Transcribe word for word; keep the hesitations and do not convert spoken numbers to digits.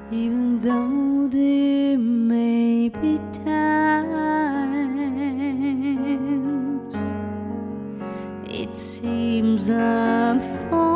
Even though there may be times it seems I'm falling